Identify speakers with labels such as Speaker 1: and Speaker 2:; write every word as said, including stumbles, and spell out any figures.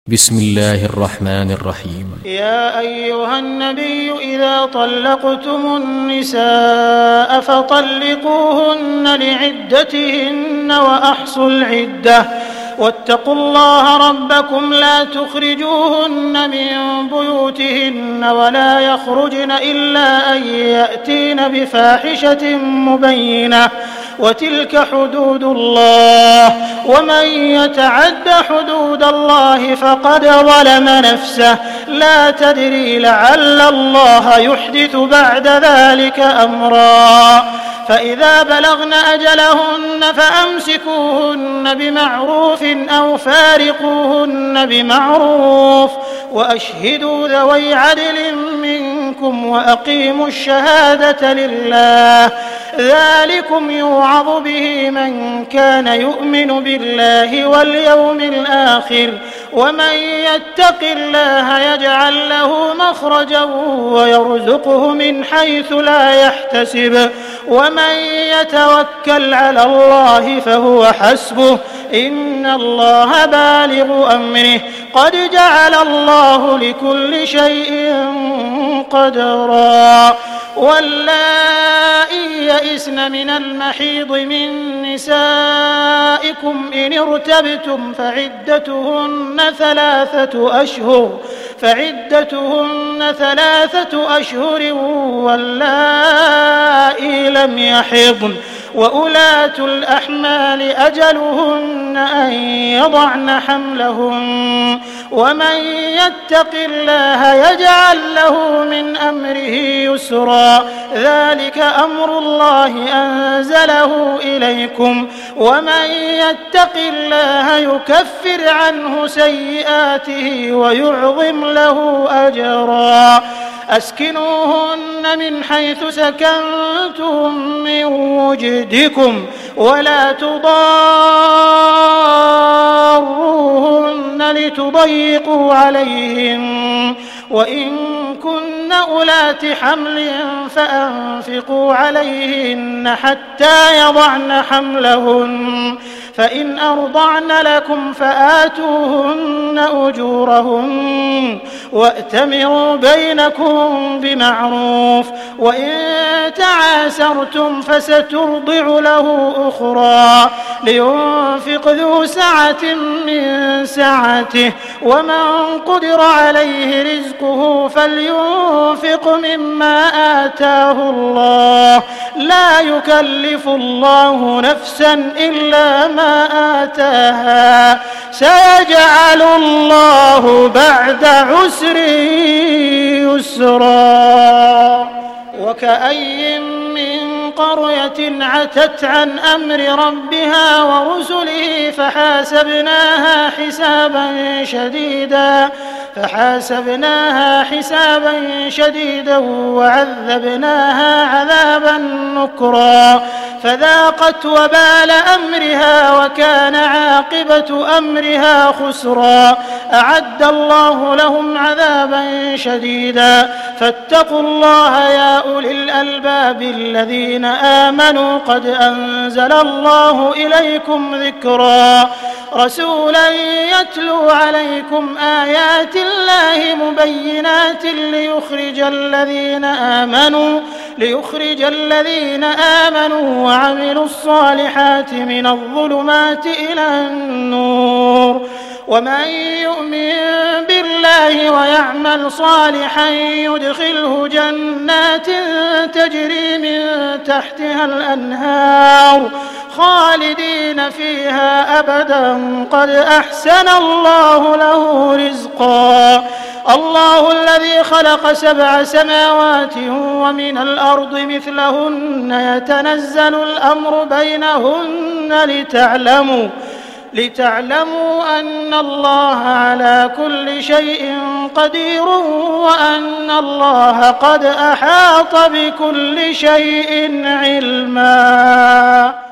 Speaker 1: بسم الله الرحمن الرحيم.
Speaker 2: يا أيها النبي إذا طلقتم النساء فطلقوهن لعدتهن وأحصوا العدة واتقوا الله ربكم لا تخرجوهن من بيوتهن ولا يخرجن إلا أن يأتين بفاحشة مبينة وتلك حدود الله ومن يتعد حدود الله فقد ظلم نفسه لا تدري لعل الله يحدث بعد ذلك أمرا فإذا بلغن أجلهن فأمسكوهن بمعروف أو فارقوهن بمعروف وأشهدوا ذوي عدل منكم وأقيموا الشهادة لله ذلكم يوعظ به من كان يؤمن بالله واليوم الآخر ومن يتق الله يجعل له مخرجا ويرزقه من حيث لا يحتسب ومن يتوكل على الله فهو حسبه إن الله بالغ أمره قد جعل الله لكل شيء قدرا واللائي يئسن من المحيض من نسائكم إن ارتبتم فعدتهن ثلاثة أشهر فعدتهن ثلاثة أشهر واللائي لم يحضن وأولاة الأحمال أجلهن أن يضعن حملهن ومن يتق الله يجعل له من أمره يسرا ذلك أمر الله أنزله إليكم ومن يتق الله يكفر عنه سيئاته ويعظم له أجرا أسكنوهن من حيث سكنتم من وجدكم ولا تضاروهن لتضيقوا عليهم وإن كن أولات حمل فأنفقوا عليهن حتى يضعن حملهن فإن أرضعن لكم فآتوهن أجورهن وأتمروا بينكم بمعروف وإن تعاسرتم فسترضع له أخرى لينفق ذو سعة من سعته ومن قدر عليه رزقه فلينفق مما آتاه الله لا يكلف الله نفسا إلا ما آتاها سيجعل الله بعد عسر يسرا وكأي من قرية عتت عن أمر ربها ورسله فحاسبناها حسابا شديدا فحاسبناها حسابا شديدا وعذبناها عذابا نكرا فذاقت وبال أمرها وكان عاقبة أمرها خسرا أعد الله لهم عذابا شديدا فاتقوا الله يا أولي الألباب الذين آمنوا قد أنزل الله إليكم ذكرا رسولا يتلو عليكم آيات الله مبينات ليخرج الذين آمنوا ليخرج الذين آمنوا وعملوا الصالحات من الظلمات إلى النور ومن يؤمن بالله ويعمل صالحا يدخله جنات تجري من تحتها الأنهار خالدين فيها أبدا قد أحسن الله له رزقا الله الذي خلق سبع سماوات ومن الأرض مثلهن يتنزل الأمر بينهن لتعلموا لتعلموا أن الله على كل شيء قدير وأن الله قد أحاط بكل شيء علما.